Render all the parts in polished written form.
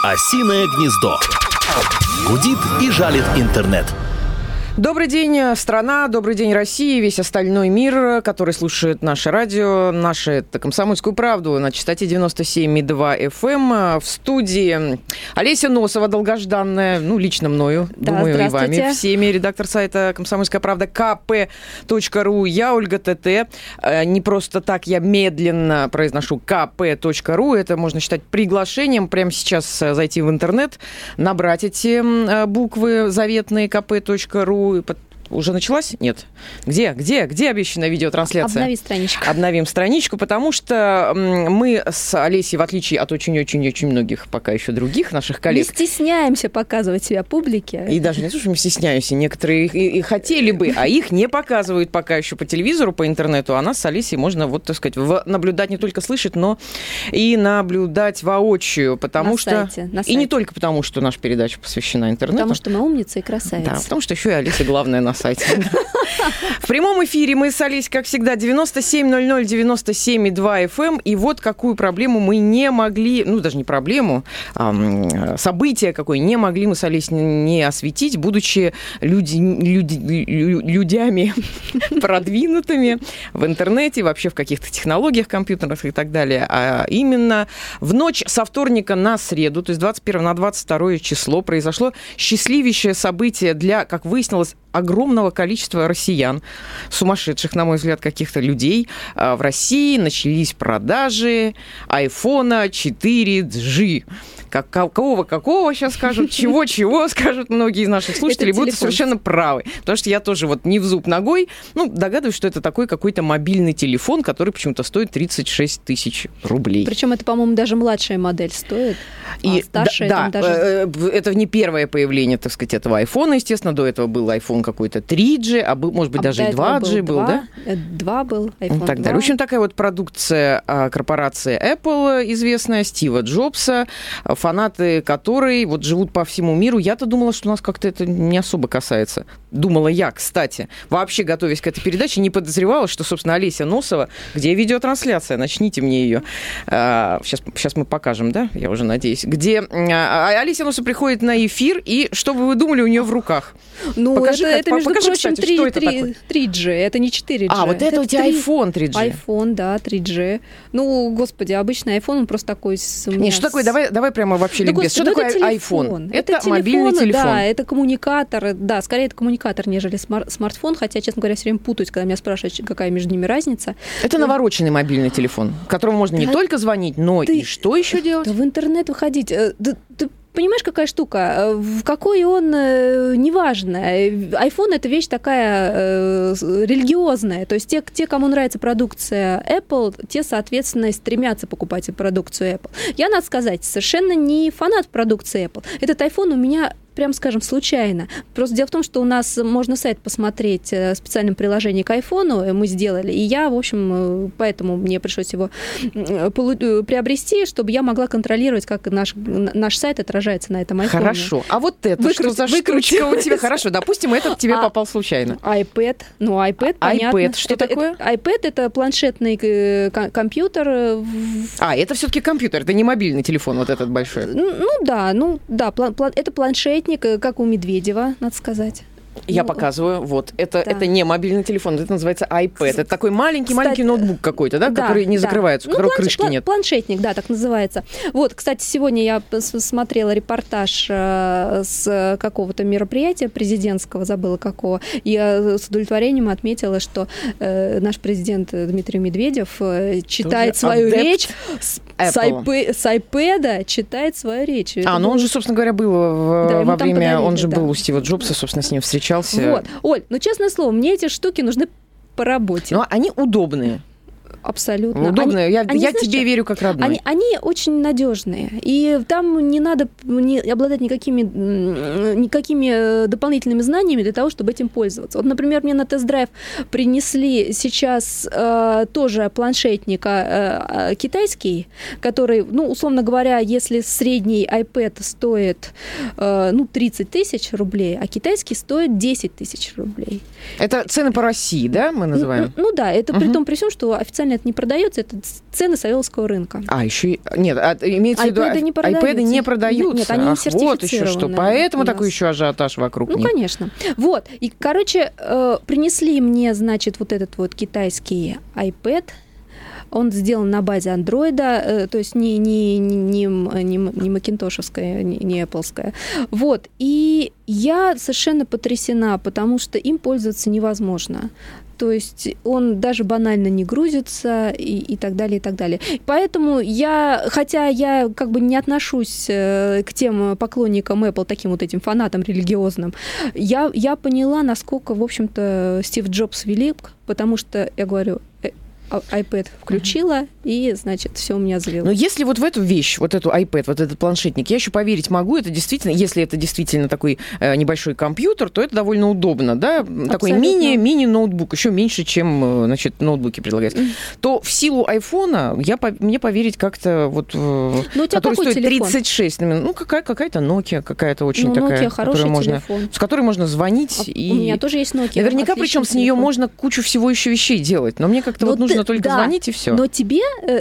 Осиное гнездо. Гудит и жалит интернет. Добрый день, страна, добрый день, Россия, весь остальной мир, который слушает наше радио, наше «Комсомольскую правду» на частоте 97,2 FM. В студии Олеся Носова, долгожданная, лично мною, да, думаю, и вами всеми, редактор сайта «Комсомольская правда» kp.ru. Я Ольга ТТ. Не просто так я медленно произношу kp.ru. Это можно считать приглашением прямо сейчас зайти в интернет, набрать эти буквы заветные kp.ru. Уже началась? Нет. Где обещанная видеотрансляция? Обнови страничку. Обновим страничку, потому что мы с Олесей, в отличие от очень-очень-очень многих пока еще других наших коллег... Не стесняемся показывать себя публике. И даже не то, что мы стесняемся. Некоторые и хотели бы, а их не показывают пока еще по телевизору, по интернету. А нас с Олесей можно, наблюдать, не только слышать, но и наблюдать воочию. Потому на что... сайте. И не только потому, что наша передача посвящена интернету. Потому что мы умницы и красавицы. Да, потому что еще и Олеся главная на сайте. В прямом эфире мы с Олесей, как всегда, 97.00, 97.2 FM. И вот какую проблему мы не могли, даже не проблему, событие какое не могли мы с Олесей не осветить, будучи людьми продвинутыми в интернете, вообще в каких-то технологиях компьютерных и так далее. А именно в ночь со вторника на среду, то есть 21 на 22 число, произошло счастливейшее событие для, как выяснилось, огромного количества россиян, сумасшедших, на мой взгляд, каких-то людей. В России начались продажи iPhone 4G. Какого сейчас скажут, чего скажут многие из наших слушателей, будут совершенно правы. Потому что я тоже не в зуб ногой, догадываюсь, что это такой какой-то мобильный телефон, который почему-то стоит 36 тысяч рублей. Причем это, по-моему, даже младшая модель стоит, а старшая там даже... это не первое появление, так сказать, этого айфона, естественно, до этого был iPhone какой-то 3G, может быть, даже и 2G был, да? 2 был, iPhone 2. Так далее. В общем, такая вот продукция корпорации Apple, известная, Стива Джобса, фанаты которой живут по всему миру. Я-то думала, что нас как-то это не особо касается. Думала я, кстати. Вообще, готовясь к этой передаче, не подозревала, что, собственно, Олеся Носова, где видеотрансляция, начните мне ее. Сейчас мы покажем, да? Я уже надеюсь. Где Олеся Носова приходит на эфир, и что бы вы думали у нее в руках? Покажи, это между прочим, кстати, что это такое? 3G, это не 4G. Вот это у тебя iPhone 3G. iPhone, да, 3G. Господи, обычный iPhone, он просто такой... Не, что такое? Давай прямо вообще ликбез. Что такое iPhone? Это мобильный телефон. Да, это коммуникатор. Да, скорее это коммуникатор, нежели смартфон. Хотя, честно говоря, все время путаюсь, когда меня спрашивают, какая между ними разница. Это навороченный мобильный телефон, к которому можно не только звонить, но и что еще делать? Да в интернет выходить. Ты понимаешь, какая штука? В какой он, неважно. iPhone – это вещь такая религиозная. То есть те, кому нравится продукция Apple, те, соответственно, стремятся покупать продукцию Apple. Я, надо сказать, совершенно не фанат продукции Apple. Этот iPhone у меня, прям скажем, случайно. Просто дело в том, что у нас можно сайт посмотреть в специальном приложении к iPhone, мы сделали, и я, в общем, поэтому мне пришлось его приобрести, чтобы я могла контролировать, как наш сайт отражается на этом iPhone. Хорошо. А вот это что за штучка у тебя? Хорошо, допустим, этот тебе попал случайно. iPad. iPad, понятно. iPad, что такое? iPad – это планшетный компьютер. Это все-таки компьютер, это не мобильный телефон вот этот большой. Да, это планшетник, как у Медведева, надо сказать. Я показываю. Вот. Это не мобильный телефон, это называется iPad. Это такой маленький ноутбук какой-то, да, который не закрывается, у которого крышки нет. Планшетник, да, так называется. Вот, кстати, сегодня я смотрела репортаж с какого-то мероприятия президентского, забыла какого, и я с удовлетворением отметила, что наш президент Дмитрий Медведев читает свою речь с iPad, читает свою речь. Он же, собственно говоря, был во время... Он же был у Стива Джобса, собственно, с ним встречался. Вот. Оль, честное слово, мне эти штуки нужны по работе. Но они удобные. Абсолютно. Удобные. Я тебе верю как родной. Они очень надежные. И там не надо обладать никакими дополнительными знаниями для того, чтобы этим пользоваться. Вот, например, мне на тест-драйв принесли сейчас тоже планшетник китайский, который, условно говоря, если средний iPad стоит 30 тысяч рублей, а китайский стоит 10 тысяч рублей. Это цены по России, да, мы называем? Да, это при том, при всем, что официальная интернет не продается, это цены савеловского рынка. Еще... Нет, имеется в виду, iPad не продаются. Нет, они не сертифицированы. Вот еще что. Поэтому такой еще ажиотаж вокруг них. Конечно. Вот. И, принесли мне, значит, вот этот вот китайский iPad. Он сделан на базе андроида, то есть не макинтошевская, не Apple-ская. Вот. И я совершенно потрясена, потому что им пользоваться невозможно. То есть он даже банально не грузится и так далее, и так далее. Поэтому хотя я как бы не отношусь к тем поклонникам Apple, таким вот этим фанатам религиозным, я поняла, насколько, в общем-то, Стив Джобс велик, потому что, я говорю, iPad включила, и, значит, все у меня завелось. Но если вот в эту вещь, вот эту iPad, вот этот планшетник, я еще поверить могу, это действительно, если это действительно такой небольшой компьютер, то это довольно удобно, да? Абсолютно. Такой мини-ноутбук, еще меньше, чем, значит, ноутбуки предлагаются. То в силу айфона мне поверить как-то вот... который стоит телефон? 36. Ну, какая-то Nokia, какая-то очень такая... Nokia хороший телефон. С которой можно звонить. У меня тоже есть Nokia. Наверняка, причем с нее можно кучу всего еще вещей делать. Но мне как-то вот нужно только звонить и все. Но тебе,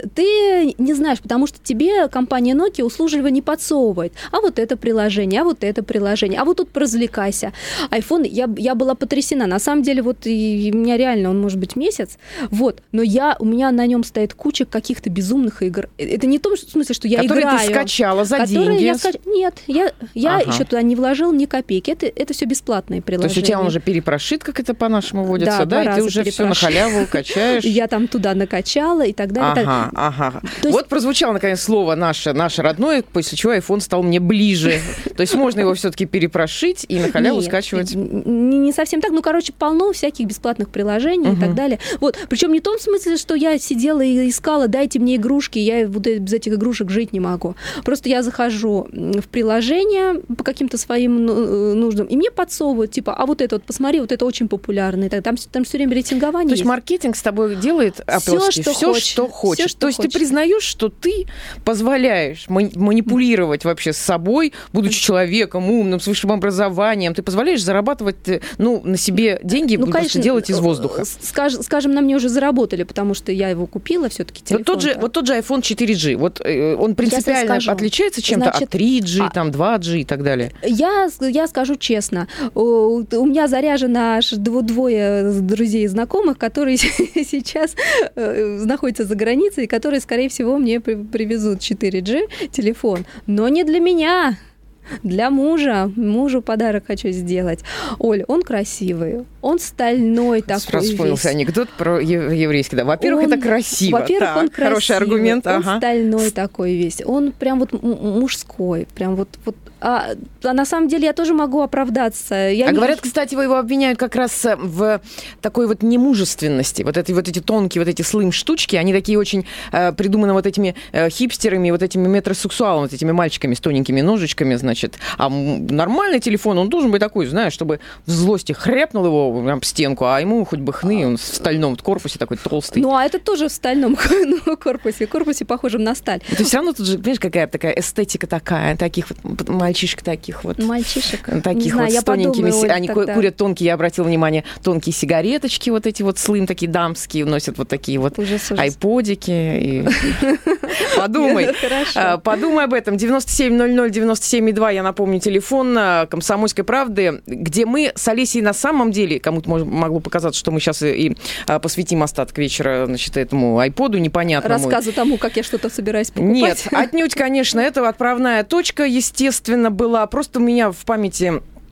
ты не знаешь, потому что тебе компания Nokia услужливо не подсовывает. А вот это приложение, а вот это приложение, а вот тут поразвлекайся. iPhone, я была потрясена. На самом деле, вот и у меня реально, он может быть месяц, вот, но у меня на нем стоит куча каких-то безумных игр. Это не в том смысле, что я играю. Которые ты скачала за деньги? Нет, я еще туда не вложила ни копейки. Это все бесплатные приложения. То есть у тебя он уже перепрошит, как это по-нашему водится, да? И ты уже все на халяву качаешь. Я там туда накачала и так далее. Ага. Вот прозвучало, наконец, слово наше родное, после чего iPhone стал мне ближе. То есть можно его все-таки перепрошить и на халяву скачивать. Не совсем так. Полно всяких бесплатных приложений и так далее. Вот. Причем не в том смысле, что я сидела и искала, дайте мне игрушки, я вот без этих игрушек жить не могу. Просто я захожу в приложение по каким-то своим нуждам, и мне подсовывают, типа, а вот это вот, посмотри, вот это очень популярно. Там все время рейтингование. То есть маркетинг с тобой делает все, что хочешь. То есть ты признаешь, что ты позволяешь манипулировать вообще с собой, будучи человеком умным, с высшим образованием, ты позволяешь зарабатывать на себе деньги, просто делать из воздуха. Скажем, на мне уже заработали, потому что я его купила все-таки телефон. Вот тот же iPhone 4G, вот он принципиально отличается чем-то от 3G, 2G и так далее? Я скажу честно, у меня заряжено аж двое друзей и знакомых, которые сейчас находятся за границей, и которые, скорее всего, мне привезут 4G телефон, но не для меня. Для мужа. Мужу подарок хочу сделать. Оль, он красивый, он стальной такой. Сразу вспомнился анекдот про еврейский. Да. Во-первых, это красиво. Во-первых, он красивый. Хороший аргумент. Он стальной такой весь. Он прям вот мужской. Прям вот. А на самом деле я тоже могу оправдаться. Говорят, кстати, его обвиняют как раз в такой вот немужественности. Вот эти тонкие, вот эти слым-штучки, они такие очень придуманы вот этими хипстерами, вот этими метросексуалами, вот этими мальчиками с тоненькими ножичками, значит. А нормальный телефон, он должен быть такой, знаешь, чтобы в злости хряпнул его прям об стенку, а ему хоть бы хны, он в стальном корпусе такой толстый. Ну, а это тоже в стальном корпусе, похожем на сталь. Это все равно тут же, понимаешь, какая такая эстетика такая, таких вот мальчишек таких вот. Мальчишек. Таких вот с тоненькими... Они курят тонкие, я обратила внимание, тонкие сигареточки, вот эти вот слым, такие дамские, носят вот такие вот айподики. Подумай об этом. 9700-97,2, я напомню, телефон «Комсомольской правды», где мы с Олесей на самом деле, кому-то могло показаться, что мы сейчас и посвятим остаток вечера, значит, этому айподу непонятному. Рассказу тому, как я что-то собираюсь покупать. Нет, отнюдь, конечно, это отправная точка, естественно, была. Просто у меня в памяти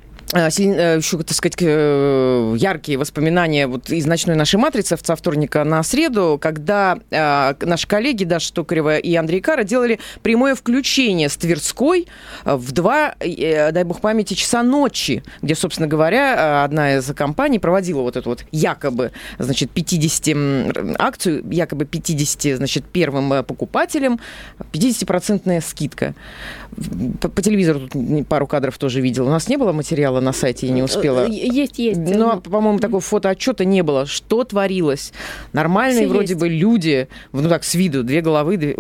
еще, так сказать, яркие воспоминания вот из ночной нашей матрицы со вторника на среду, когда наши коллеги Даша Токарева и Андрей Кара делали прямое включение с Тверской в 2, дай бог памяти, часа ночи, где, собственно говоря, одна из компаний проводила вот эту вот якобы, значит, 50 акцию, якобы 50, значит, первым покупателям 50% скидка. По телевизору тут пару кадров тоже видела. У нас не было материала на сайте, я не успела. Есть. Но, по-моему, такого фотоотчета не было. Что творилось? Нормальные все вроде есть. Бы люди, ну так, с виду, 2 головы, 2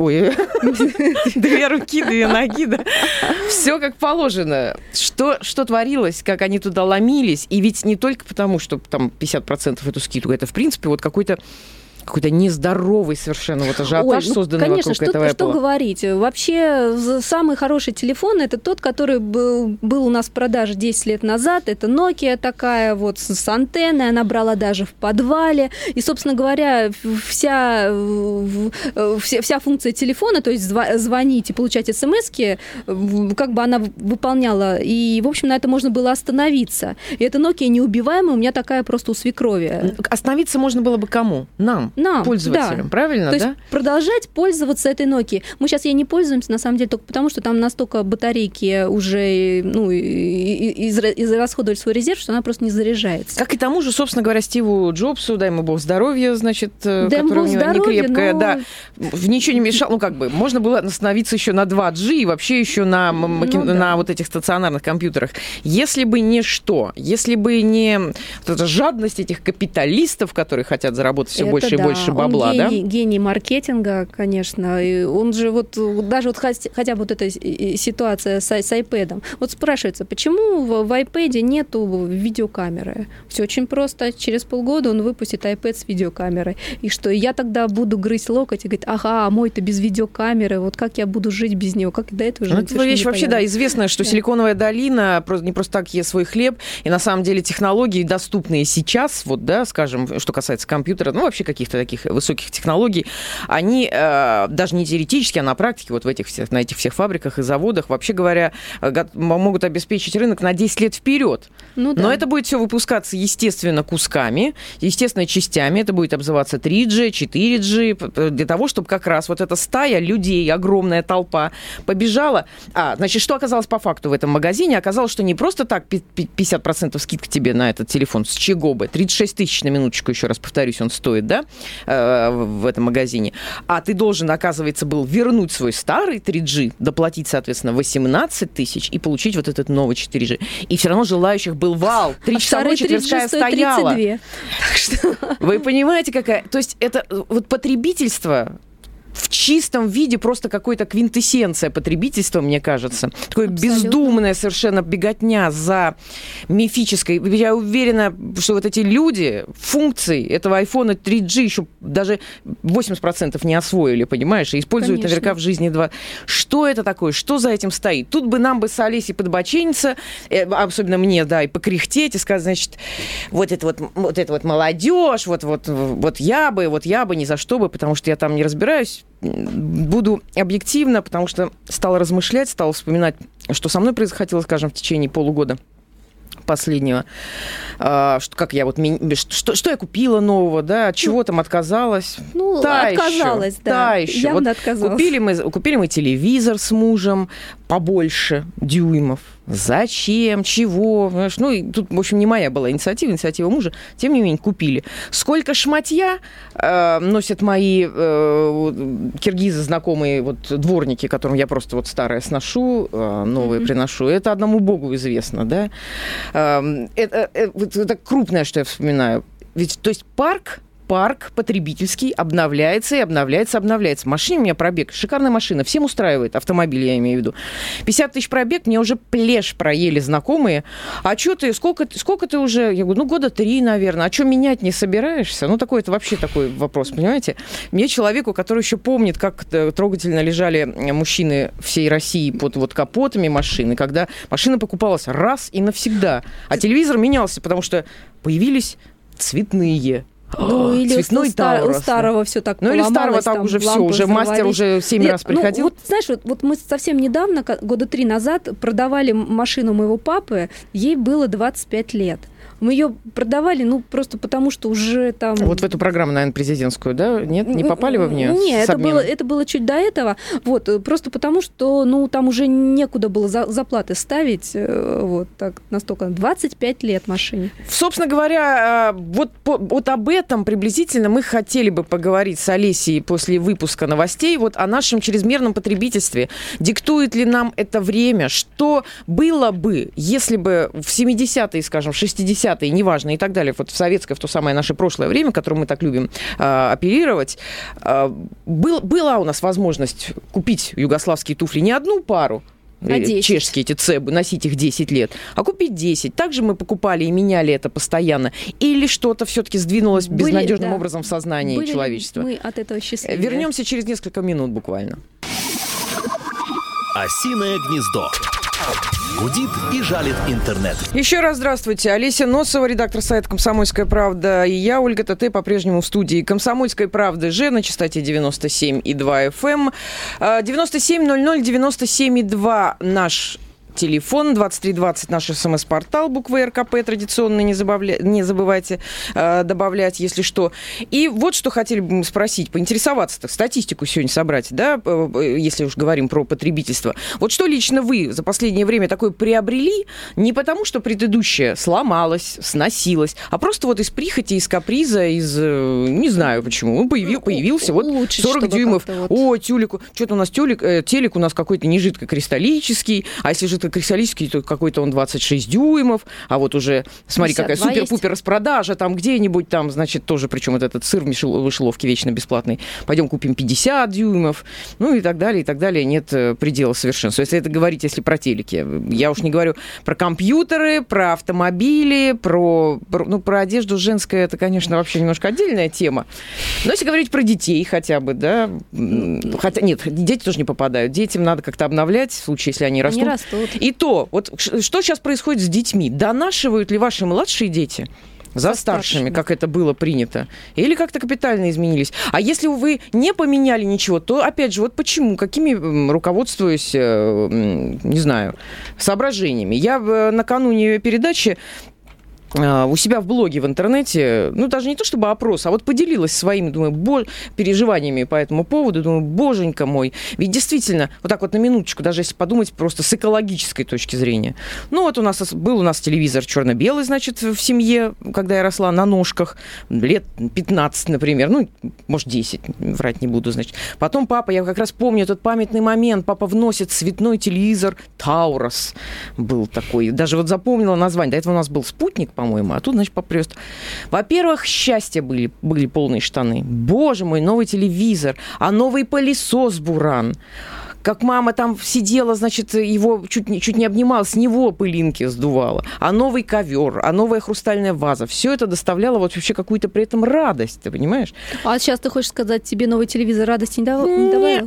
руки, 2 ноги, да. Все как положено. Что творилось, как они туда ломились. И ведь не только потому, что там 50% эту скидку, это, в принципе, вот какой-то какой-то нездоровый совершенно вот ажиотаж, созданный конечно, вокруг этого Apple. Что говорить? Вообще, самый хороший телефон – это тот, который был у нас в продаже 10 лет назад. Это Nokia такая вот с антенной, она брала даже в подвале. И, собственно говоря, вся функция телефона, то есть звонить и получать смс-ки, как бы она выполняла. И, в общем, на это можно было остановиться. И эта Nokia неубиваемая, у меня такая просто у свекрови. Остановиться можно было бы кому? Нам, пользователям, да. Правильно, то да? есть продолжать пользоваться этой Nokia. Мы сейчас ей не пользуемся, на самом деле, только потому, что там настолько батарейки уже израсходовали свой резерв, что она просто не заряжается. Как и тому же, собственно говоря, Стиву Джобсу, дай ему бог здоровья, значит, которое у него не крепкое, но... да, ничего не мешало, можно было остановиться еще на 2G и вообще еще на вот этих стационарных компьютерах. Если бы не если бы не вот эта жадность этих капиталистов, которые хотят заработать все больше и больше бабла, он гений маркетинга, конечно. И он же даже хотя бы вот эта ситуация с iPad. Вот спрашивается, почему в iPad нету видеокамеры? Все очень просто. Через полгода он выпустит iPad с видеокамерой. И что? Я тогда буду грызть локоть и говорить, ага, мой-то без видеокамеры, вот как я буду жить без него? Как до этого жить? Это вещь вообще, да, известно, что Силиконовая долина не просто так ест свой хлеб, и на самом деле технологии, доступные сейчас, вот, да, скажем, что касается компьютера, вообще каких-то таких высоких технологий, они даже не теоретически, а на практике, вот на этих всех фабриках и заводах, вообще говоря, могут обеспечить рынок на 10 лет вперед. Ну, да. Но это будет все выпускаться, естественно, кусками, естественно, частями. Это будет обзываться 3G, 4G, для того, чтобы как раз вот эта стая людей, огромная толпа побежала. Значит, что оказалось по факту в этом магазине? Оказалось, что не просто так 50% скидка тебе на этот телефон, с чего бы, 36 тысяч на минуточку, еще раз повторюсь, он стоит, да, в этом магазине. А ты должен, оказывается, был вернуть свой старый 3G, доплатить, соответственно, 18 тысяч и получить вот этот новый 4G. И все равно желающих был вал. 3 часа ночи Тверская стояла. 32. Так что... Вы понимаете, какая... То есть это вот потребительство... в чистом виде просто какой-то квинтэссенция потребительства, мне кажется. Такое бездумная совершенно беготня за мифической. Я уверена, что вот эти люди функции этого iPhone 3G еще даже 80% не освоили, понимаешь, и используют наверняка в жизни 2. Что это такое? Что за этим стоит? Тут бы нам с Олесей подбочениться, особенно мне, да, и покряхтеть, и сказать, значит, вот это вот молодежь, вот я бы ни за что бы, потому что я там не разбираюсь. Буду объективна, потому что стала размышлять, стала вспоминать, что со мной происходило, скажем, в течение полугода последнего, что я купила нового, да, от чего там отказалась. Отказалась, да. Явно отказалась. Купили мы телевизор с мужем побольше дюймов. Зачем? Чего? И тут, в общем, не моя была инициатива мужа. Тем не менее, купили. Сколько шматья носят мои киргизы знакомые дворники, которым я просто старое сношу, новые приношу. Это одному богу известно, да? Это крупное, что я вспоминаю. Ведь, то есть парк потребительский обновляется. В машине у меня пробег. Шикарная машина. Всем устраивает. Автомобиль, я имею в виду. 50 тысяч пробег. Мне уже плешь проели знакомые. А что ты? Сколько ты уже? Я говорю, года 3, наверное. А что, менять не собираешься? Это вообще такой вопрос, понимаете? Мне, человеку, который еще помнит, как трогательно лежали мужчины всей России под капотами машины, когда машина покупалась раз и навсегда. А телевизор менялся, потому что появились цветные. Или у старого все так поломалось. Или старого там уже все, уже мастер уже 7 раз приходил. Знаешь, мы совсем недавно, года 3 назад, продавали машину моего папы, ей было 25 лет. Мы ее продавали, просто потому, что уже там... Вот в эту программу, наверное, президентскую, да? Нет? Не попали вы в нее? Нет, это было чуть до этого. Просто потому, что там уже некуда было заплаты ставить. Так, настолько. 25 лет машине. Собственно говоря, вот об этом приблизительно мы хотели бы поговорить с Олесей после выпуска новостей. О нашем чрезмерном потребительстве. Диктует ли нам это время? Что было бы, если бы в 70-е, скажем, 60-е, неважно, и так далее, в советское, в то самое наше прошлое время, которое мы так любим оперировать, была у нас возможность купить югославские туфли не одну пару, чешские эти цебы, носить их 10 лет, а купить 10. Также мы покупали и меняли это постоянно. Или что-то все-таки сдвинулось безнадежным образом в сознании человечества. Мы от этого счастливы. Вернемся через несколько минут буквально. Осиное гнездо. Гудит и жалит интернет. Еще раз здравствуйте. Олеся Носова, редактор сайта «Комсомольская правда». И я, Ольга Т.Т., по-прежнему в студии «Комсомольской правды» же на частоте 97,2 FM. 97,00, 97,2 наш телефон, 2320 наш СМС-портал, буквы РКП традиционно не забывайте добавлять, если что. И вот что хотели бы мы спросить, поинтересоваться-то, статистику сегодня собрать, да, если уж говорим про потребительство. Вот что лично вы за последнее время такое приобрели, не потому что предыдущее сломалось, сносилось, а просто вот из прихоти, из каприза, из, не знаю почему, появился вот 40 дюймов. О, тюлику, что-то у нас телек у нас какой-то не жидкокристаллический, а если жидкокристаллический, то какой-то он 26 дюймов, а вот уже, смотри, какая супер-пупер распродажа, там где-нибудь там, значит, тоже, причем вот этот сыр в мышеловке вечно бесплатный, пойдем купим 50 дюймов, ну и так далее, нет предела совершенства. Если это говорить, если про телеки. Я уж не говорю про компьютеры, про автомобили, про одежду женскую, это, конечно, вообще немножко отдельная тема. Но если говорить про детей хотя бы, да, хотя нет, дети тоже не попадают. Детям надо как-то обновлять, в случае, если они растут. И то, вот что сейчас происходит с детьми? Донашивают ли ваши младшие дети за старшими, как это было принято? Или как-то капитально изменились? А если вы не поменяли ничего, то, опять же, вот почему? Какими, руководствуясь, не знаю, соображениями? Я накануне передачи у себя в блоге в интернете, ну, даже не то чтобы опрос, а вот поделилась своими, думаю, переживаниями по этому поводу, думаю, боженька мой, ведь действительно, вот так вот на минуточку, даже если подумать просто с экологической точки зрения. Ну, вот был у нас телевизор черно-белый, значит, в семье, когда я росла на ножках, лет 15, например, ну, может, 10, врать не буду, значит. Потом папа, я как раз помню этот памятный момент, папа вносит цветной телевизор Таурус, был такой, даже вот запомнила название, до этого у нас был спутник, по-моему, а тут, значит, попрёст. Во-первых, счастья были полные штаны. Боже мой, новый телевизор, а новый пылесос «Буран». Как мама там сидела, значит, его чуть не обнимала, с него пылинки сдувала. А новый ковер, а новая хрустальная ваза. Все это доставляло вот вообще какую-то при этом радость, ты понимаешь? А сейчас ты хочешь сказать, тебе новый телевизор радости не добавил?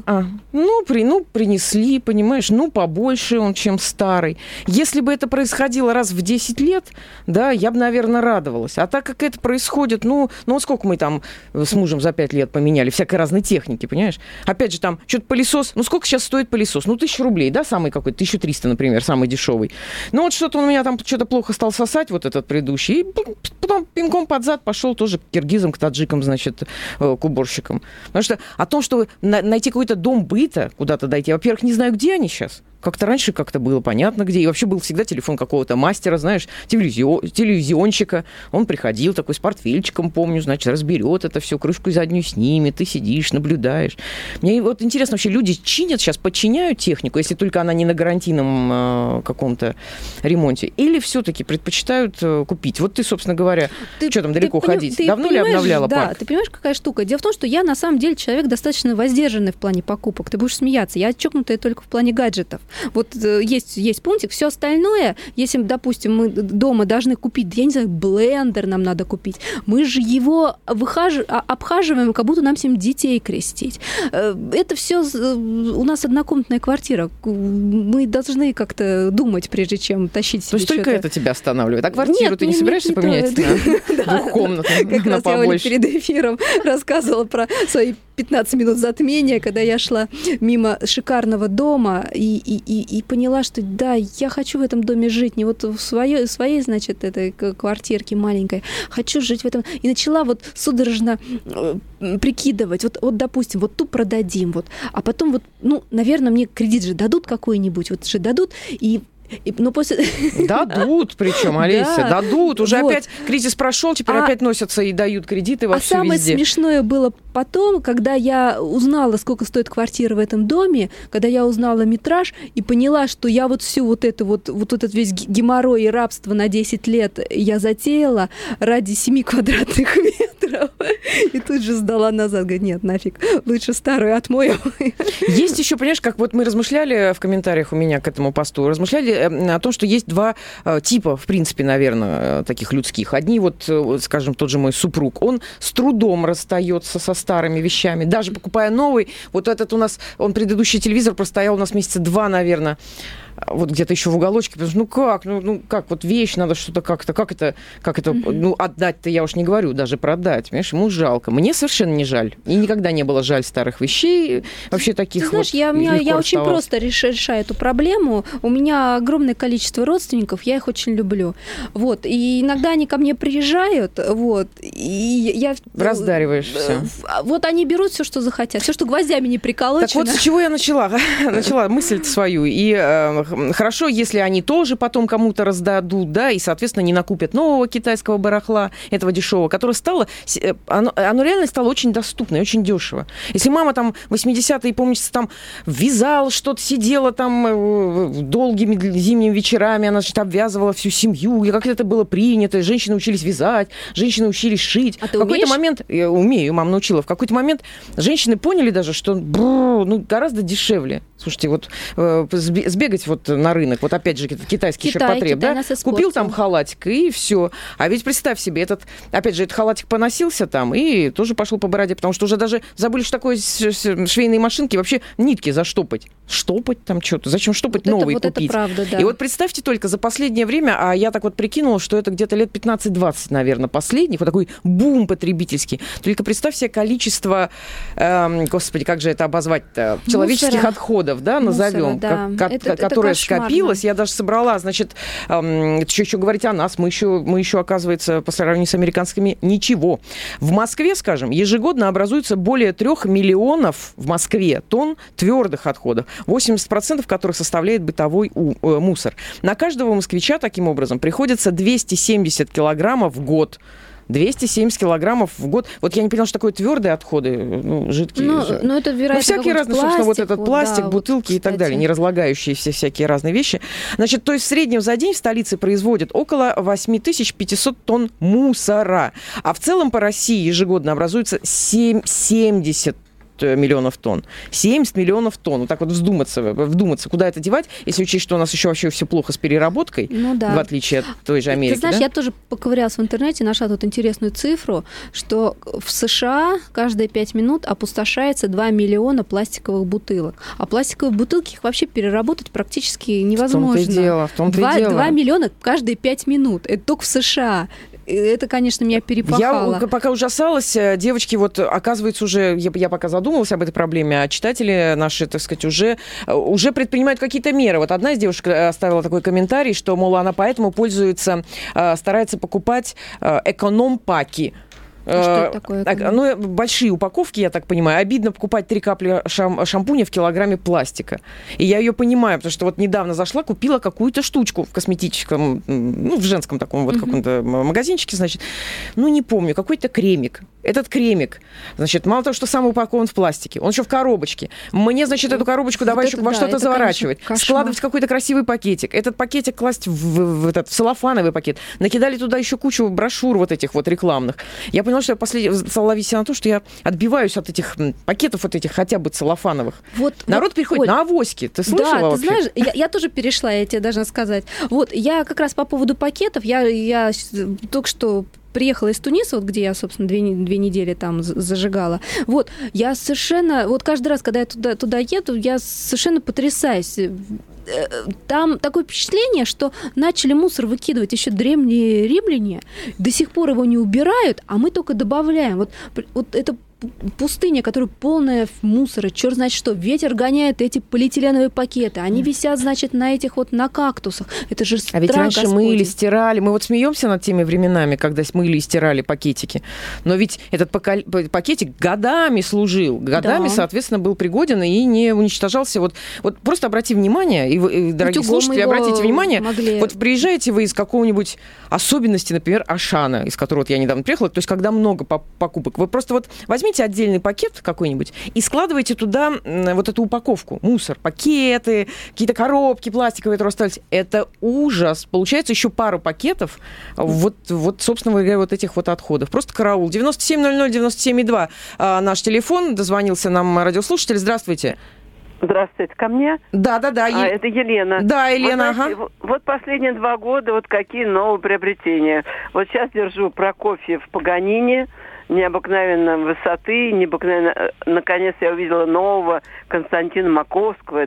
Принесли, понимаешь, побольше он, чем старый. Если бы это происходило раз в 10 лет, да, я бы, наверное, радовалась. А так как это происходит, сколько мы там с мужем за 5 лет поменяли всякой разной техники, понимаешь? Опять же, там, что-то пылесос, сколько сейчас стоит пылесос? 1000 рублей, да, самый какой-то, 1300, например, самый дешевый. Вот что-то он у меня там что-то плохо стал сосать, вот этот предыдущий, и потом пинком под зад пошел тоже к киргизам, к таджикам, значит, к уборщикам. Потому что о том, что найти какой-то дом быта, куда-то дойти, во-первых, не знаю, где они сейчас. Как-то раньше как-то было понятно, где. И вообще был всегда телефон какого-то мастера, знаешь, телевизионщика. Он приходил такой с портфельчиком, помню, значит, разберет это все, крышку заднюю снимет, ты сидишь, наблюдаешь. Мне вот интересно, вообще люди чинят сейчас, подчиняют технику, если только она не на гарантийном каком-то ремонте, или все-таки предпочитают купить? Вот ты, собственно говоря, что там далеко ходить? Давно ли обновляла парк? Да, ты понимаешь, какая штука? Дело в том, что я на самом деле человек достаточно воздержанный в плане покупок. Ты будешь смеяться. Я чокнутая только в плане гаджетов. Вот есть пунктик, все остальное, если, допустим, мы дома должны купить, я не знаю, блендер нам надо купить, мы же его обхаживаем, как будто нам 7 детей крестить. Это все у нас однокомнатная квартира. Мы должны как-то думать, прежде чем тащить себе. То есть только это тебя останавливает? А квартиру ты не собираешься поменять на двухкомнатную, как раз я, Оля, перед эфиром рассказывала про свои 15 минут затмения, когда я шла мимо шикарного дома и поняла, что да, я хочу в этом доме жить, не вот в своей, значит, этой квартирке маленькой, хочу жить в этом. И начала вот судорожно прикидывать, вот допустим, вот ту продадим, вот, а потом вот, наверное, мне кредит же дадут какой-нибудь, вот же дадут, и Но после... Дадут, причем, Олеся, Да. дадут. Уже Вот. опять кризис прошел, теперь опять носятся и дают кредиты во А все самое везде. смешное было потом, когда я узнала, сколько стоит квартира в этом доме, когда я узнала метраж и поняла, что я вот всю вот этот весь геморрой и рабство на 10 лет я затеяла ради 7 квадратных метров. И тут же сдала назад. Говорит, нет, нафиг, лучше старую отмоем. Есть еще, понимаешь, как вот мы размышляли в комментариях у меня к этому посту, размышляли о том, что есть два типа, в принципе, наверное, таких людских. Одни вот, скажем, тот же мой супруг, он с трудом расстается со старыми вещами, даже покупая новый. Вот этот у нас, он предыдущий телевизор простоял у нас месяца 2, наверное, вот где-то еще в уголочке, потому что ну как, вот вещь надо что-то как это, ну, отдать-то я уж не говорю, даже продать, понимаешь, ему жалко. Мне совершенно не жаль. И никогда не было жаль старых вещей, вообще таких. Ты знаешь, вот я очень расставался. просто решаю эту проблему. У меня огромное количество родственников, я их очень люблю. Вот. И иногда они ко мне приезжают, вот, и я... Раздариваешь все. Вот они берут все, что захотят, все, что гвоздями не приколочено. Так вот, с чего я начала? Начала мысль свою. И хорошо, если они тоже потом кому-то раздадут, да, и, соответственно, не накупят нового китайского барахла, этого дешевого, которое стало... Оно реально стало очень доступно и очень дешево. Если мама там 80-е, помнится, там вязала что-то, сидела там долгими зимними вечерами, она, значит, обвязывала всю семью, и как это было принято, женщины учились вязать, женщины учились шить. А ты в какой-то умеешь? момент, я умею, мама научила, в какой-то момент женщины поняли даже, что гораздо дешевле. Слушайте, вот сбегать вот на рынок, вот опять же китайский ширпотреб, да, купил там халатик, и все. А ведь представь себе, этот халатик поносился там, и тоже пошел по бороде, потому что уже даже забыли, что такое швейные машинки, вообще нитки заштопать. Штопать там что-то. Зачем штопать вот новые это, купить? Вот это правда, да. И вот представьте только, за последнее время, а я так вот прикинула, что это где-то лет 15-20, наверное, последних, вот такой бум потребительский. Только представь себе количество, господи, как же это обозвать-то, человеческих отходов, да, назовем, да. которое скопилось. Я даже собрала, значит, еще говорить о нас, мы еще, оказывается, по сравнению с американскими, ничего. В Москве, скажем, ежегодно образуется более 3 миллионов в Москве тонн твердых отходов, 80% которых составляет бытовой мусор. На каждого москвича, таким образом, приходится 270 килограммов в год. 270 килограммов в год. Вот я не поняла, что такое твердые отходы, жидкие. Ну, это, вероятно, всякие разные, пластик, собственно, вот этот пластик, да, бутылки и так далее, неразлагающиеся всякие разные вещи. Значит, то есть в среднем за день в столице производят около 8500 тонн мусора. А в целом по России ежегодно образуется 70 миллионов тонн. 70 миллионов тонн. Вот так вот вдуматься, куда это девать, если учесть, что у нас еще вообще все плохо с переработкой, в отличие от той же Америки. Ты знаешь, я тоже поковырялась в интернете, нашла тут интересную цифру, что в США каждые 5 минут опустошается 2 миллиона пластиковых бутылок. А пластиковые бутылки, их вообще переработать практически невозможно. В том-то и дело. 2 миллиона каждые 5 минут. Это только в США. Это, конечно, меня перепахало. Я пока ужасалась, девочки, вот, оказывается, уже, я пока задумалась об этой проблеме, а читатели наши, так сказать, уже предпринимают какие-то меры. Вот одна из девушек оставила такой комментарий, что, мол, она поэтому пользуется, старается покупать эконом-паки. Что это такое? Большие упаковки, я так понимаю. Обидно покупать 3 капли шампуня в килограмме пластика. И я ее понимаю, потому что вот недавно зашла, купила какую-то штучку в косметическом, в женском таком вот каком-то магазинчике, значит, не помню, какой-то кремик. Этот кремик, значит, мало того, что сам упакован в пластике, он еще в коробочке. Мне, значит, эту коробочку давай еще во что-то заворачивать, складывать в какой-то красивый пакетик. Этот пакетик класть в целлофановый пакет. Накидали туда еще кучу брошюр вот этих вот рекламных. Я поняла, что я стала ловить себя на то, что я отбиваюсь от этих пакетов вот этих хотя бы целлофановых. Народ переходит на авоськи. Ты слышала вообще? Да, ты знаешь, я тоже перешла, я тебе должна сказать. Вот, я как раз по поводу пакетов, я только что приехала из Туниса, вот где я, собственно, 2 недели там зажигала. Вот, я совершенно... Вот каждый раз, когда я туда еду, я совершенно потрясаюсь. Там такое впечатление, что начали мусор выкидывать еще древние римляне, до сих пор его не убирают, а мы только добавляем. Вот это пустыня, которая полная мусора, черт знает что. Ветер гоняет эти полиэтиленовые пакеты. Они висят, значит, на этих вот, на кактусах. Это же страх. А ведь раньше Господень. мыли, стирали. Мы вот смеемся над теми временами, когда мыли и стирали пакетики. Но ведь этот пакетик годами служил. Годами, соответственно, был пригоден и не уничтожался. Вот просто обрати внимание, и вы, дорогие слушатели, обратите внимание, вот приезжаете вы из какого-нибудь особенности, например, Ашана, из которого вот я недавно приехала, то есть когда много покупок, вы просто вот возьмите отдельный пакет какой-нибудь и складывайте туда вот эту упаковку, мусор, пакеты, какие-то коробки пластиковые, которые остались. Это ужас. Получается еще пару пакетов вот собственно говоря, вот этих вот отходов. Просто караул. 9700-97,2 наш телефон. Дозвонился нам радиослушатель. Здравствуйте. Здравствуйте, ко мне? Да. Это Елена. Да, Елена, Вот последние 2 года вот какие новые приобретения. Вот сейчас держу Прокофьев Паганини, необыкновенной высоты, наконец я увидела нового Константина Маковского,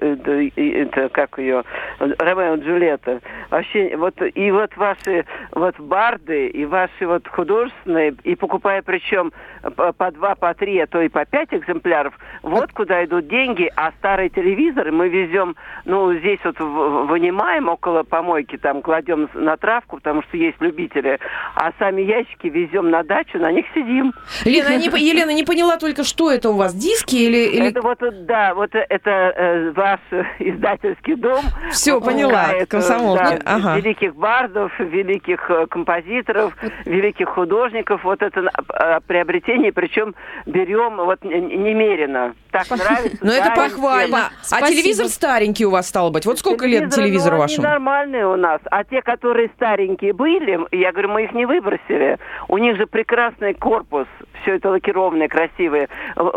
это как ее, Ромео и Джульетта. Вообще, и ваши барды, и ваши художественные, и покупая причем по 2, по 3, а то и по 5 экземпляров, вот куда идут деньги, а старые телевизоры мы везем, здесь вынимаем около помойки, там кладем на травку, потому что есть любители, а сами ящики везем на дачу, на них сидим. Елена, не поняла только, что это у вас, диски или... Это это ваш издательский дом. Все, поняла, комсомол. Великих бардов, великих композиторов, великих художников. Вот это приобретение, причем берем немерено. Так нравится. Ну, это похвально. А телевизор старенький у вас, стало быть. Вот сколько лет телевизору вашему? Они нормальные у нас. А те, которые старенькие были, я говорю, мы их не выбросили. У них же прекрасный корпус, все это лакированное, красивое.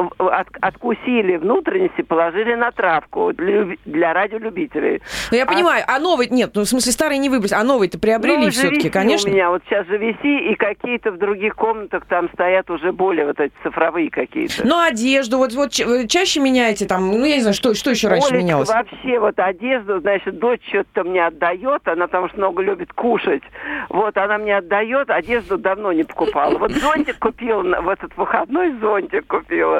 Откусили внутренности, положили на травку для радиолюбителей. Ну, я понимаю, а новый... Нет, в смысле, старый не выбросили, а новый-то приобрели все-таки, конечно. У меня вот сейчас же виси, и какие-то в других комнатах там стоят уже более эти цифровые какие-то. Ну, одежду, вот чаще меняете там, я не знаю, что еще раньше менялось? Вообще одежду, значит, дочь что-то мне отдает, она там что много любит кушать. Она мне отдает, одежду давно не покупала. Вот зонтик купила, в этот выходной зонтик купила.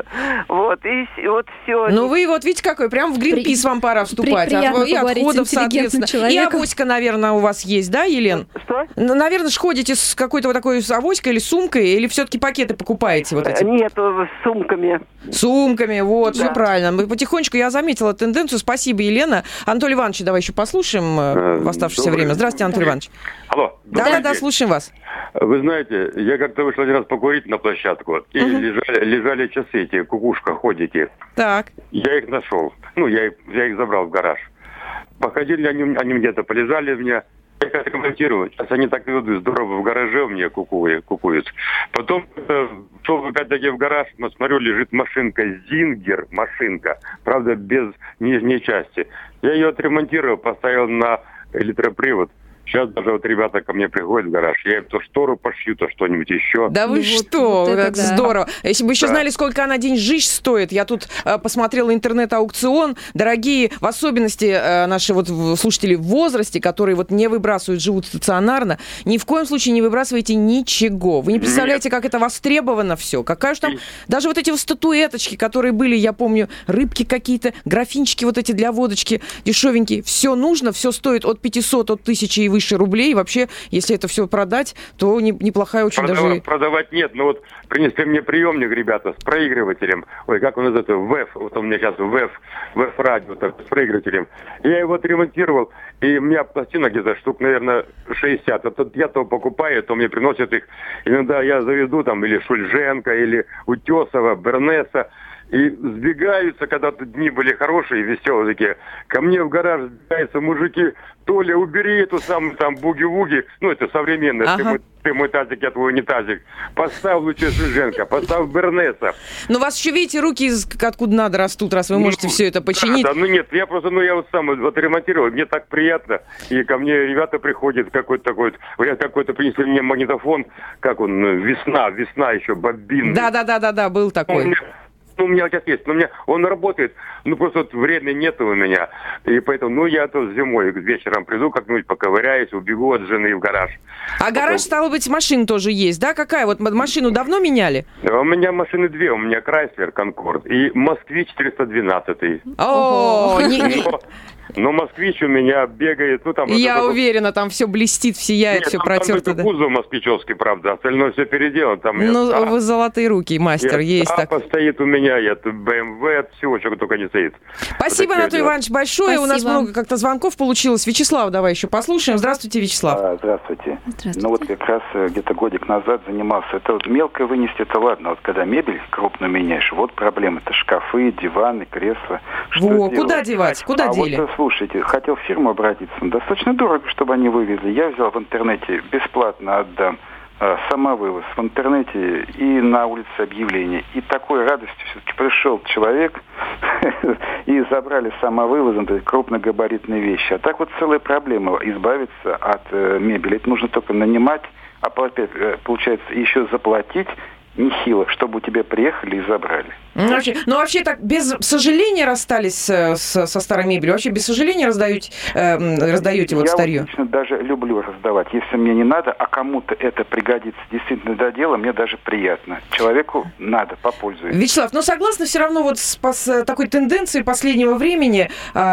И все. Ну, вы видите, какой, прям в Гринпис вам пора вступать. И отходов, соответственно. И авоська, наверное, у вас есть, да, Елен? Что? Наверное, ходите с какой-то такой авоськой или сумкой, или все-таки пакеты покупаете вот эти? Нет, с сумками. Сумками, все правильно. Мы потихонечку, я заметила тенденцию. Спасибо, Елена. Анатолий Иванович, давай еще послушаем в оставшееся время. Здравствуйте, Анатолий Иванович. Алло. Да, слушаем вас. Вы знаете, я как-то вышел один раз покурить на площадку, и лежали часы эти, кукушка, ходите. Так. Я их нашел. Я их забрал в гараж. Походили они где-то, полежали у меня. Я их отремонтировал. Сейчас они так ведут здорово в гараже у меня кукуют. Потом шел опять-таки в гараж, но смотрю, лежит машинка Зингер, правда, без нижней части. Я ее отремонтировал, поставил на электропривод. Сейчас даже ребята ко мне приходят в гараж, я им то штору пошью, то что-нибудь еще. Да вы что, как здорово. Если бы еще знали, сколько она деньжищ стоит. Я тут посмотрела интернет-аукцион. Дорогие, в особенности наши слушатели в возрасте, которые не выбрасывают, живут стационарно, ни в коем случае не выбрасывайте ничего. Вы не представляете, как это востребовано все. Какая же там... Даже эти статуэточки, которые были, я помню, рыбки какие-то, графинчики эти для водочки дешевенькие. Все нужно, все стоит от 500, от 1000 и выше рублей. Вообще, если это все продать, то неплохая очень даже... Продавать нет. Принесли мне приемник, ребята, с проигрывателем. Ой, как он называется? ВЭФ. У меня сейчас ВЭФ-радио с проигрывателем. Я его отремонтировал, и у меня пластинок где-то штук, наверное, 60. Я то покупаю, то мне приносят их. Иногда я заведу или Шульженко, или Утесова, Бернеса. И сбегаются, когда-то дни были хорошие, веселые такие. Ко мне в гараж сбегаются мужики. Толя, убери эту самую буги-вуги. Это современное. Ага. Ты мой тазик, я твой не тазик. Поставь лучше Шульженко, поставь Бернеса. Но у вас еще, видите, руки откуда надо растут, раз вы можете все это починить. Да, нет, я просто, я сам ремонтировал. Мне так приятно. И ко мне ребята приходят, какой-то принесли мне магнитофон, как он, весна еще, бобин. Да, был такой. Ну, у меня сейчас есть, но он работает, просто вот времени нет у меня. И поэтому, я то зимой вечером приду, как-нибудь поковыряюсь, убегу от жены в гараж. А гараж, стало быть, машин тоже есть, да? Какая? Вот машину давно меняли? У меня машины две. У меня Chrysler Concord и Москвич 412. Но Москвич у меня бегает, Я уверена, там все блестит, сияет, все протерто. Там кузов москвичевский, правда, остальное все переделано. Вы золотые руки, мастер, есть так. Стоит у меня, BMW, всего, чего только не стоит. Спасибо, Анатолий Иванович, большое. Спасибо. У нас много как-то звонков получилось. Вячеслав, давай еще послушаем. Здравствуйте, Вячеслав. Здравствуйте. Как раз где-то годик назад занимался. Это вот мелко вынести, это ладно. Вот когда мебель крупно меняешь, вот проблема. Это шкафы, диваны, кресла. Куда девать? Куда дели? Слушайте, хотел в фирму обратиться. Достаточно дорого, чтобы они вывезли. Я взял в интернете, бесплатно отдам. Самовывоз в интернете и на улице объявления. И такой радостью все-таки пришел человек и забрали самовывозом крупногабаритные вещи. А так вот целая проблема избавиться от мебели. Это нужно только нанимать, а получается еще заплатить нехило, чтобы у тебя приехали и забрали. Вообще так без сожаления расстались со старой мебелью? Вообще без сожаления раздаете вот старье? Я лично даже люблю раздавать. Если мне не надо, а кому-то это пригодится действительно до дела, мне даже приятно. Человеку надо, попользуется. Вячеслав, согласна все равно вот с такой тенденцией последнего времени,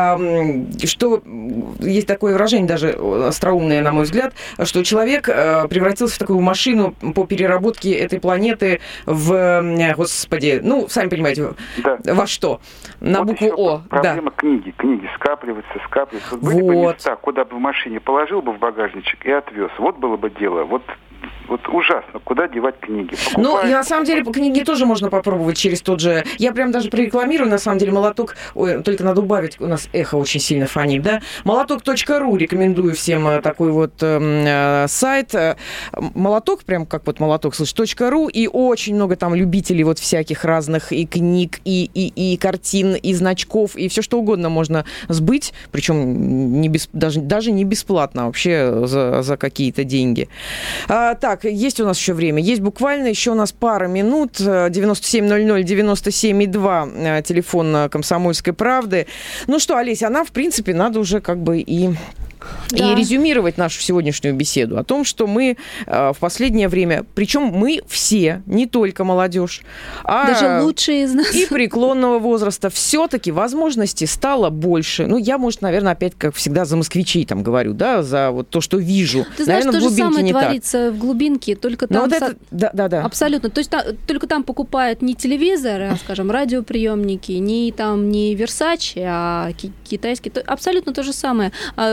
что есть такое выражение даже остроумное, на мой взгляд, что человек превратился в такую машину по переработке этой планеты в, господи, сами понимаете, во что? На букву О. Проблема книги. Книги скапливаются. Вот были бы места, куда бы в машине положил бы в багажничек и отвез. Вот было бы дело. Вот ужасно, куда девать книги? На самом деле, книги тоже можно попробовать через тот же... Я прям даже прорекламирую, на самом деле, молоток... только надо убавить, у нас эхо очень сильно фонит, да? Молоток.ру, рекомендую всем такой вот сайт. Молоток, прям как вот молоток, слышишь, .ру, и очень много там любителей вот всяких разных и книг, и картин, и значков, и все что угодно можно сбыть, причем даже не бесплатно, а вообще за какие-то деньги. Так, есть у нас еще время. Есть буквально еще у нас пара минут. 9700-97,2 телефон «Комсомольской правды». Ну что, Олеся, в принципе, надо уже и резюмировать нашу сегодняшнюю беседу о том, что мы в последнее время, причем мы все, не только молодежь, а даже лучшие из нас и преклонного возраста, все-таки возможностей стало больше. Я, может, наверное, опять, как всегда, за москвичей говорю, да, за вот то, что вижу. Ты знаешь, наверное, то же самое творится в глубинке, только там... Да. Абсолютно. То есть только там покупают не телевизоры, а, скажем, радиоприемники, не Versace, а китайские. Абсолютно то же самое.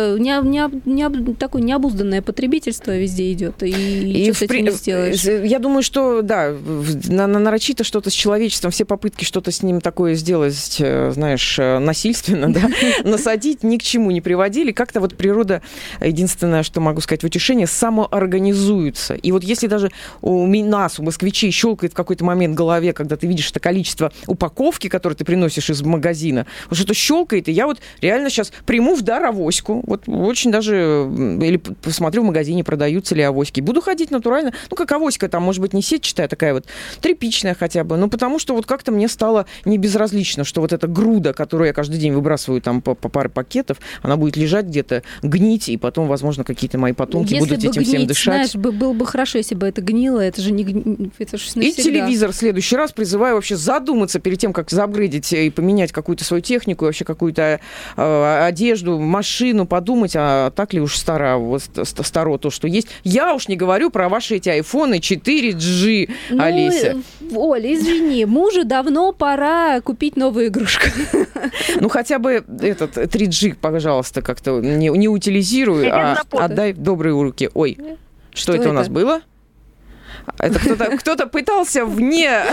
Такое необузданное потребительство везде идет, и что с этим не сделаешь. Я думаю, что, да, нарочито что-то с человечеством, все попытки что-то с ним такое сделать, знаешь, насильственно, да, насадить, ни к чему не приводили. Как-то вот природа, единственное, что могу сказать в утешение, самоорганизуется. И вот если даже у москвичей, щелкает в какой-то момент в голове, когда ты видишь это количество упаковки, которую ты приносишь из магазина, вот что-то щелкает, и я вот реально сейчас приму в дар авоську, вот очень даже, или посмотрю в магазине, продаются ли авоськи. Буду ходить натурально, как авоська, там, может быть, не сетчатая, такая вот тряпичная хотя бы, потому что вот как-то мне стало не безразлично, что вот эта груда, которую я каждый день выбрасываю там по паре пакетов, она будет лежать где-то, гнить, и потом, возможно, какие-то мои потомки будут этим всем дышать. Знаешь, было бы хорошо, если бы это гнило, это же не это же навсегда. И телевизор в следующий раз призываю вообще задуматься перед тем, как заапгрейдить и поменять какую-то свою технику, вообще какую-то одежду, машину, подумать, а так ли уж старо то, что есть. Я уж не говорю про ваши эти айфоны 4G, Олеся. Оля, извини, мужу давно пора купить новую игрушку. Хотя бы этот 3G, пожалуйста, как-то не утилизируй, а отдай в добрые руки. Ой, что это у нас было? Это кто-то пытался вне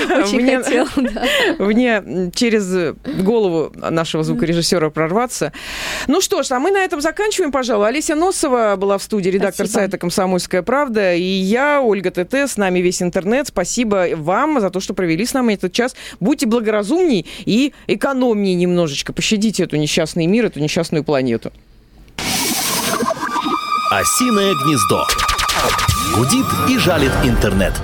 через голову нашего звукорежиссера прорваться. Ну что ж, а мы на этом заканчиваем, пожалуй. Олеся Носова была в студии, редактор сайта «Комсомольская правда». И я, Ольга ТТ, с нами весь интернет. Спасибо вам за то, что провели с нами этот час. Будьте благоразумней и экономнее немножечко. Пощадите эту несчастный мир, эту несчастную планету. Осиное гнездо. Гудит и жалит интернет.